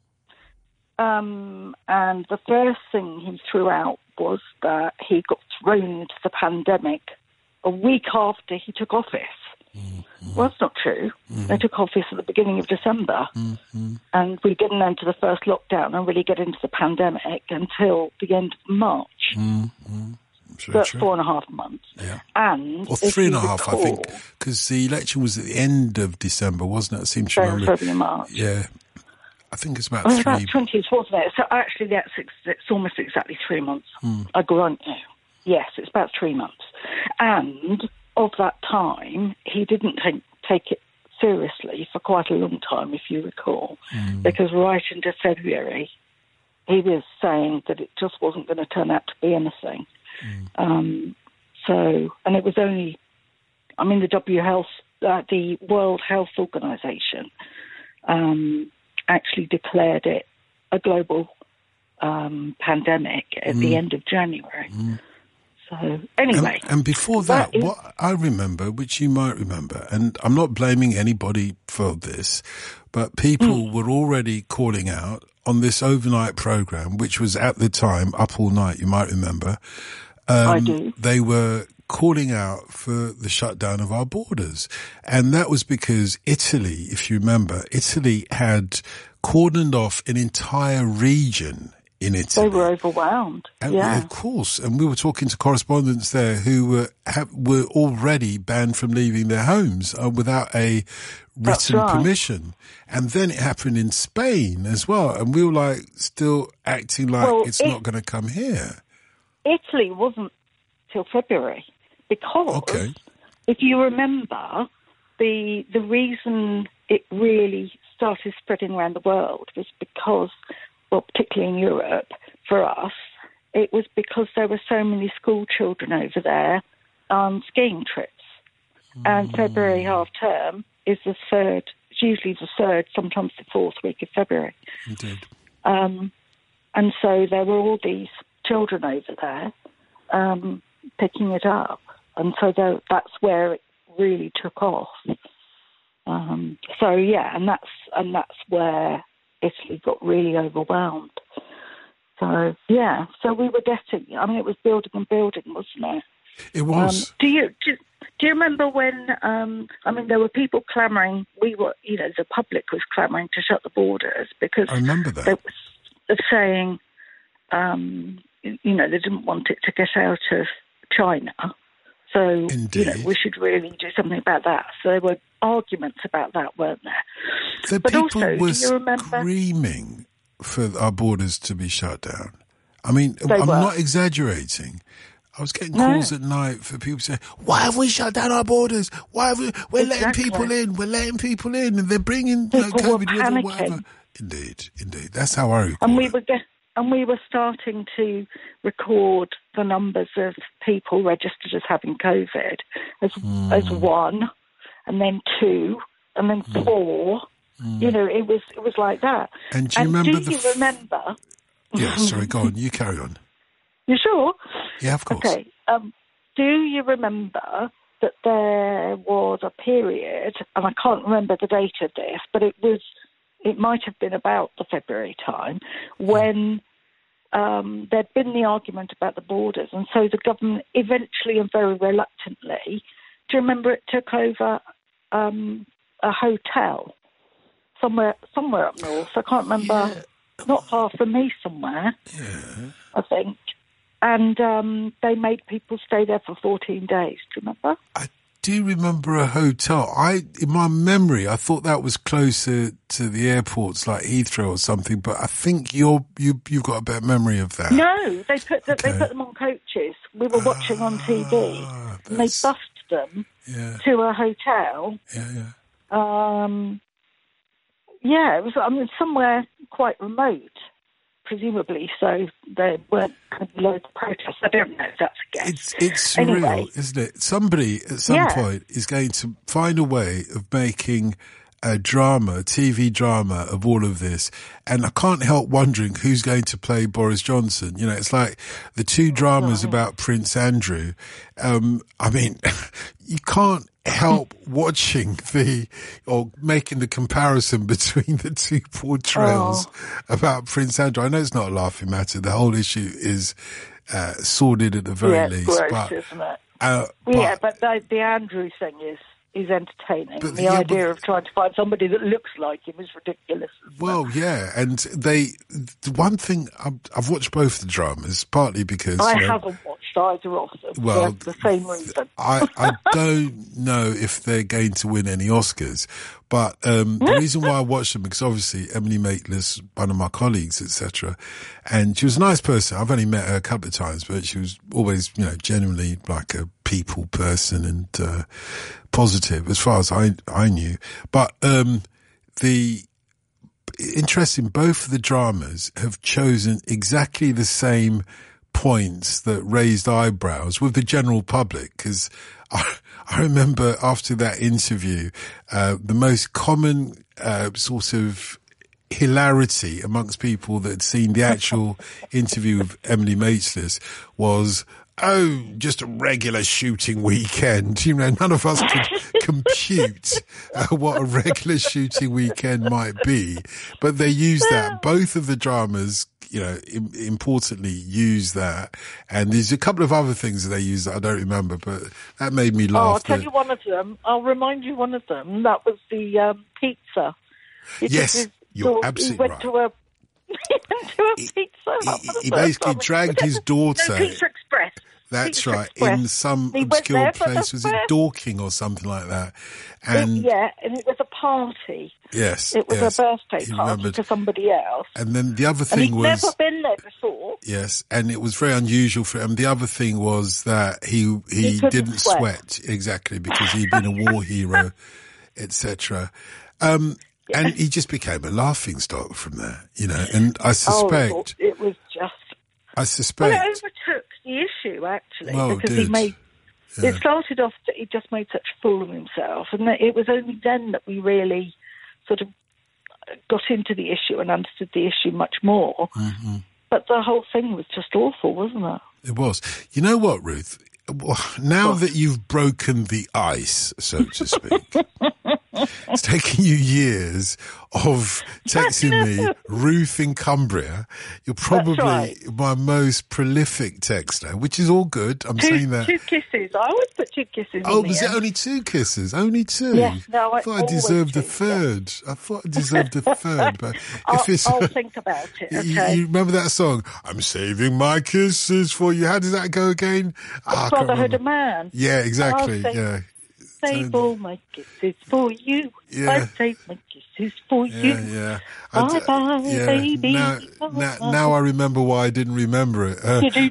And the first thing he threw out was that he got thrown into the pandemic a week after he took office. Mm-hmm. Well, that's not true. Mm-hmm. They took office at the beginning of December, and we didn't enter the first lockdown and really get into the pandemic until the end of March. So that's 4.5 months. Yeah. And or 3.5, I think, because the election was at the end of December, wasn't it? I seem to remember. February, March. Yeah. I think it's about about 20th, wasn't it? So actually, it's almost exactly 3 months. I grant you. Yes, it's about 3 months. And of that time, he didn't take it seriously for quite a long time, if you recall, because right into February, he was saying that it just wasn't going to turn out to be anything. And it was only, the World Health Organization actually declared it a global pandemic at the end of January. So anyway. And before that, what I remember, which you might remember, and I'm not blaming anybody for this, but people were already calling out on this overnight program, which was at the time Up All Night, you might remember. I do. They were calling out for the shutdown of our borders. And that was because Italy, if you remember, Italy had cordoned off an entire region in Italy. They were overwhelmed. And of course. And we were talking to correspondents there who were already banned from leaving their homes without a written permission. And then it happened in Spain as well. And we were still acting like it's not going to come here. Italy wasn't till February because, if you remember, the reason it really started spreading around the world was because, well, particularly in Europe, for us, it was because there were so many school children over there on skiing trips. And February half term is it's usually the third, sometimes the fourth week of February. Indeed. And so there were all these children over there, picking it up. And so that's where it really took off. And that's where Italy got really overwhelmed. So, yeah, so we were getting, I mean, it was building and building, wasn't it? It was. Do you remember when, there were people clamouring, the public was clamouring to shut the borders because I remember that. They were saying, they didn't want it to get out of China. So, we should really do something about that. So there were arguments about that, weren't there? But people also, were screaming for our borders to be shut down. I mean, I'm not exaggerating. I was getting calls at night for people saying, why have we shut down our borders? Why have we're letting people in. We're letting people in. And they're bringing COVID with or whatever. Indeed. That's how I recall And we were starting to record the numbers of people registered as having COVID as 1, and then 2, and then 4. It was like that. And do you remember remember? Yeah, sorry, go on. You carry on. You sure? Yeah, of course. Okay. Do you remember that there was a period, and I can't remember the date of this, but it might have been about the February time, when there'd been the argument about the borders, and so the government eventually and very reluctantly, do you remember it took over a hotel somewhere up north? I can't remember, not far from me somewhere, I think. And they made people stay there for 14 days. Do you remember? I do remember a hotel. In my memory, I thought that was closer to the airports like Heathrow or something, but I think you've got a better memory of that. No, they put them on coaches. We were watching on TV, and they bussed them to a hotel. It was somewhere quite remote, presumably, so there weren't going to be loads of protests. I don't know if that's a guess. It's surreal, isn't it? Somebody at some point is going to find a way of making a TV drama of all of this. And I can't help wondering who's going to play Boris Johnson. It's like the 2 dramas about Prince Andrew. You can't help watching or making the comparison between the 2 portrayals about Prince Andrew. I know it's not a laughing matter. The whole issue is sordid at the very least. Gross, isn't it? But the Andrew thing is entertaining. The idea of trying to find somebody that looks like him is ridiculous. Well, and the one thing, I've watched both the dramas, partly because I haven't watched either of them. Well, for the same reason. I don't know if they're going to win any Oscars, but the reason why I watched them, because obviously Emily Maitlis, one of my colleagues, etc., and she was a nice person. I've only met her a couple of times, but she was always, genuinely like a people person and positive as far as I knew. But the interesting, both of the dramas have chosen exactly the same points that raised eyebrows with the general public, because I remember after that interview, the most common sort of hilarity amongst people that had seen the actual interview with Emily Maitlis was, oh, just a regular shooting weekend. None of us could compute what a regular shooting weekend might be. But they used that. Both of the dramas, importantly use that. And there's a couple of other things that they use that I don't remember, but that made me laugh. I'll tell you one of them. I'll remind you one of them. That was the pizza. Yes, you're absolutely right. He went to a pizza. He basically dragged his daughter. No, Pizza Express. That's Pizza right, Express. in some obscure place. Was it Dorking or something like that? And it was a party. Yes. It was a birthday party for somebody else. And then the other thing was... he'd never been there before. Yes, and it was very unusual for him. The other thing was that he didn't sweat, exactly, because he'd been a war hero, etc. And he just became a laughingstock from there, and I suspect... it was just... I suspect... Well, it overtook the issue, actually, because it did. It started off that he just made such a fool of himself, and it was only then that we really sort of got into the issue and understood the issue much more. Mm-hmm. But the whole thing was just awful, wasn't it? It was. You know what, Ruth? now that you've broken the ice, so to speak, it's taken you years of texting me, Ruth in Cumbria. You're probably my most prolific texter, which is all good. I'm saying that. 2 kisses. I always put 2 kisses. Oh, was it only 2 kisses? Only 2? Yeah, no, I thought I deserved a third. Yeah. I thought I deserved a third. But I'll think about it, okay? You remember that song? I'm saving my kisses for you. How does that go again? Brotherhood of Man. Yeah, exactly. Yeah. Save all my kisses for you. Yeah. I save my kisses for you. Yeah. Bye-bye, baby. Now I remember why I didn't remember it.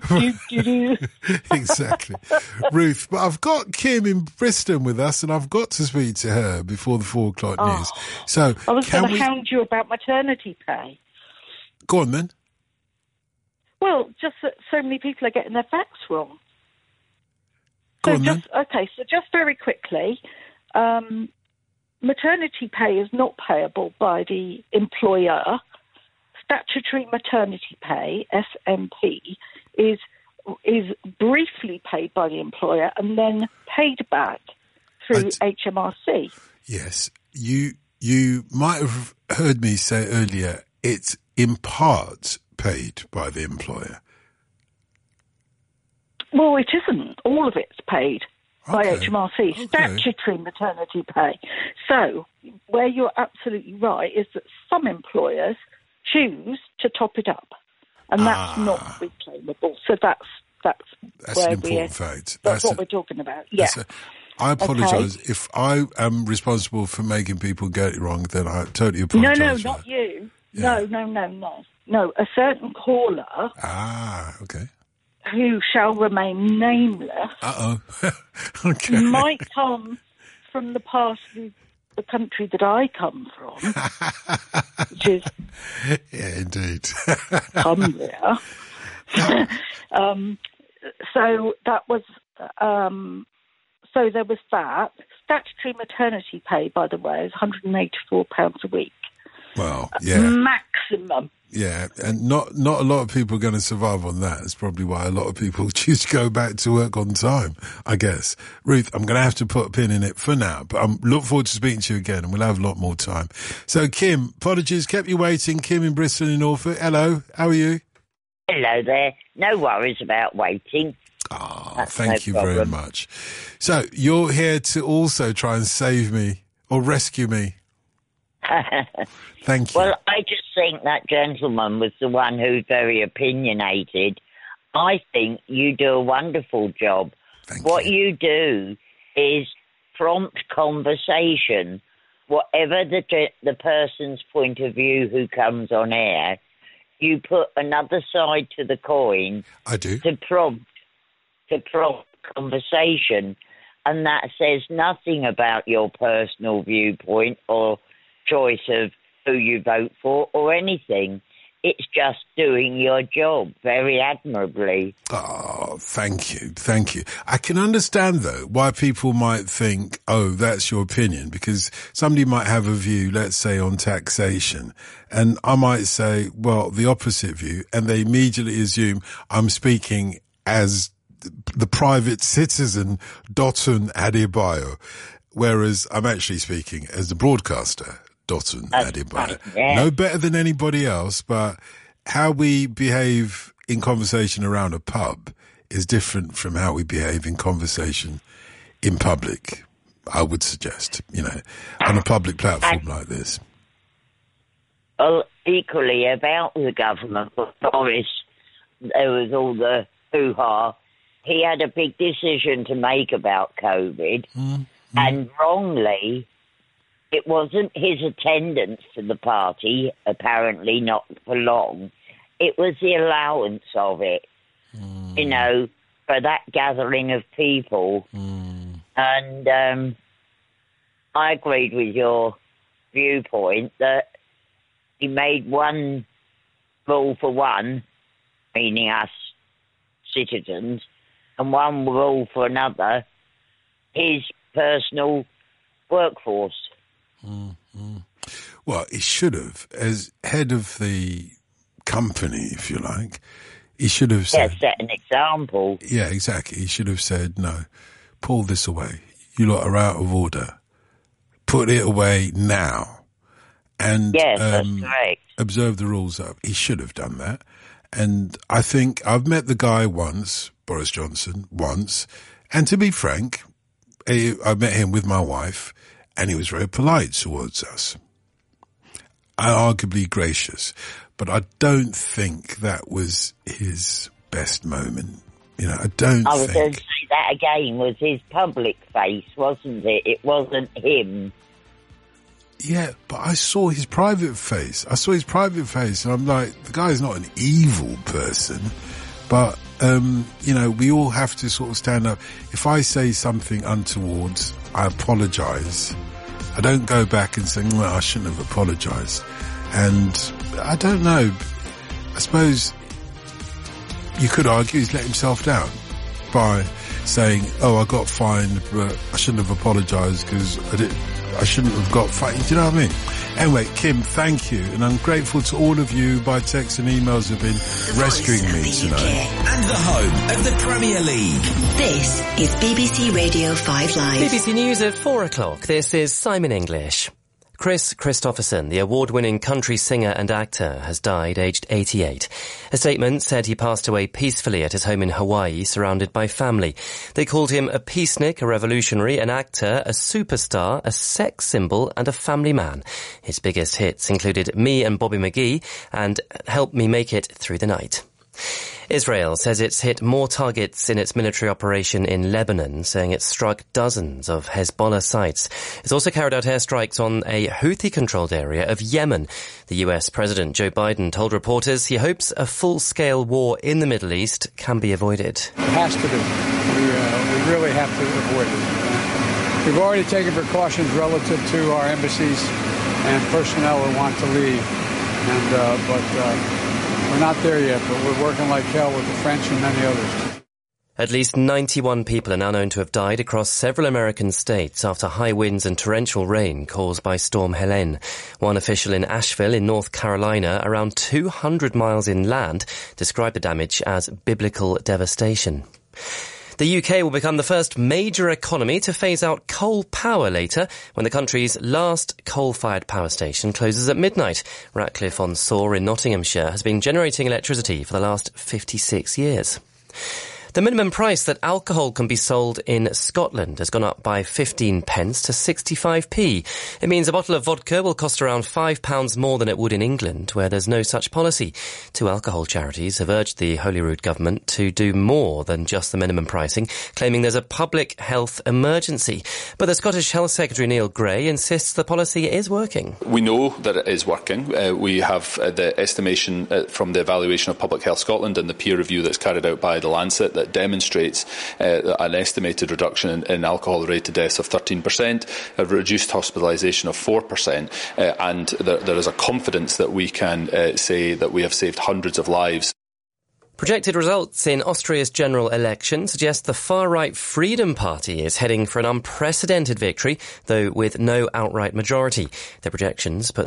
Exactly. Ruth, but I've got Kim in Bristol with us, and I've got to speak to her before the 4 o'clock news. So I was going to hound you about maternity pay. Go on, then. Well, just that so many people are getting their facts wrong. So just very quickly, maternity pay is not payable by the employer. Statutory maternity pay, SMP, is briefly paid by the employer and then paid back through HMRC. Yes, you might have heard me say earlier, it's in part paid by the employer. Well, it isn't. All of it's paid by HMRC, statutory maternity pay. So, where you're absolutely right is that some employers choose to top it up, and that's not reclaimable. So that's where an important fact. That's what we're talking about. Yeah. I apologise. If I am responsible for making people get it wrong, then I totally apologise. No, not you. Yeah. No. A certain caller. Okay. Who shall remain nameless. Okay. Might come from the part of the country that I come from, which is indeed Cumbria. So that was. So there was that. Statutory maternity pay, by the way, is £184 a week. Well, yeah. Maximum. Yeah, and not a lot of people are going to survive on that. It's probably why a lot of people choose to go back to work on time, I guess. Ruth, I'm going to have to put a pin in it for now, but I look forward to speaking to you again, and we'll have a lot more time. So, Kim, apologies, kept you waiting. Kim in Bristol in Norfolk. Hello, how are you? Hello there. No worries about waiting. Thank you very much. So, you're here to also try and save me or rescue me. Thank you. Well, I just think that gentleman was the one who's very opinionated. I think you do a wonderful job. What you do is prompt conversation. Whatever the person's point of view who comes on air, you put another side to the coin. I do. To prompt conversation. And that says nothing about your personal viewpoint or choice of who you vote for or anything. It's just doing your job very admirably. Oh, thank you. Thank you. I can understand, though, why people might think, oh, that's your opinion, because somebody might have a view, let's say, on taxation, and I might say, well, the opposite view, and they immediately assume I'm speaking as the private citizen, Dotun Adebayo, whereas I'm actually speaking as the broadcaster, Dotun Adebayo. Yeah. No better than anybody else, but how we behave in conversation around a pub is different from how we behave in conversation in public, I would suggest, on a public platform like this. Well, equally about the government, Boris, there was all the hoo-ha. He had a big decision to make about COVID, and wrongly, it wasn't his attendance to the party, apparently not for long. It was the allowance of it, for that gathering of people. And I agreed with your viewpoint that he made one rule for one, meaning us citizens, and one rule for another, his personal workforce. Well, he should have, as head of the company, if you like, He should have said... Yeah, set an example. Yeah, exactly. He should have said, no, pull this away. You lot are out of order. Put it away now. And yes, that's correct. Observe the rules up. He should have done that. And I think I've met the guy once, Boris Johnson, once. And to be frank, I met him with my wife, and he was very polite towards us. Arguably gracious. But I don't think that was his best moment. You know, I was going to say that again was his public face, wasn't it? It wasn't him. Yeah, but I saw his private face. And I'm like, the guy's not an evil person. But, you know, we all have to sort of stand up. If I say something untoward, I apologise. I don't go back and say, well, I shouldn't have apologised. And I don't know. I suppose you could argue he's let himself down by saying, oh, I got fined, but I shouldn't have apologised because I shouldn't have got fined. Do you know what I mean? Anyway, Kim, thank you. And I'm grateful to all of you by text and emails who have been rescuing me tonight. And the home of the Premier League. This is BBC Radio 5 Live. BBC News at 4 o'clock. This is Simon English. Chris Christopherson, the award-winning country singer and actor, has died aged 88. A statement said he passed away peacefully at his home in Hawaii, surrounded by family. They called him a peacenik, a revolutionary, an actor, a superstar, a sex symbol, and a family man. His biggest hits included Me and Bobby McGee and Help Me Make It Through the Night. Israel says it's hit more targets in its military operation in Lebanon, saying it's struck dozens of Hezbollah sites. It's also carried out airstrikes on a Houthi-controlled area of Yemen. The US President Joe Biden told reporters he hopes a full-scale war in the Middle East can be avoided. It has to be. We really have to avoid it. We've already taken precautions relative to our embassies and personnel who want to leave, but we're not there yet, but we're working like hell with the French and many others. At least 91 people are now known to have died across several American states after high winds and torrential rain caused by Storm Helene. One official in Asheville in North Carolina, around 200 miles inland, described the damage as biblical devastation. The UK will become the first major economy to phase out coal power later, when the country's last coal-fired power station closes at midnight. Ratcliffe-on-Soar in Nottinghamshire has been generating electricity for the last 56 years. The minimum price that alcohol can be sold in Scotland has gone up by 15 pence to 65p. It means a bottle of vodka will cost around £5 more than it would in England, where there's no such policy. Two alcohol charities have urged the Holyrood government to do more than just the minimum pricing, claiming there's a public health emergency. But the Scottish Health Secretary Neil Gray insists the policy is working. We know that it is working. We have the estimation from the evaluation of Public Health Scotland and the peer review that's carried out by The Lancet that demonstrates an estimated reduction in alcohol-related deaths of 13%, a reduced hospitalisation of 4%, and there is a confidence that we can say that we have saved hundreds of lives. Projected results in Austria's general election suggest the far-right Freedom Party is heading for an unprecedented victory, though with no outright majority. The projections put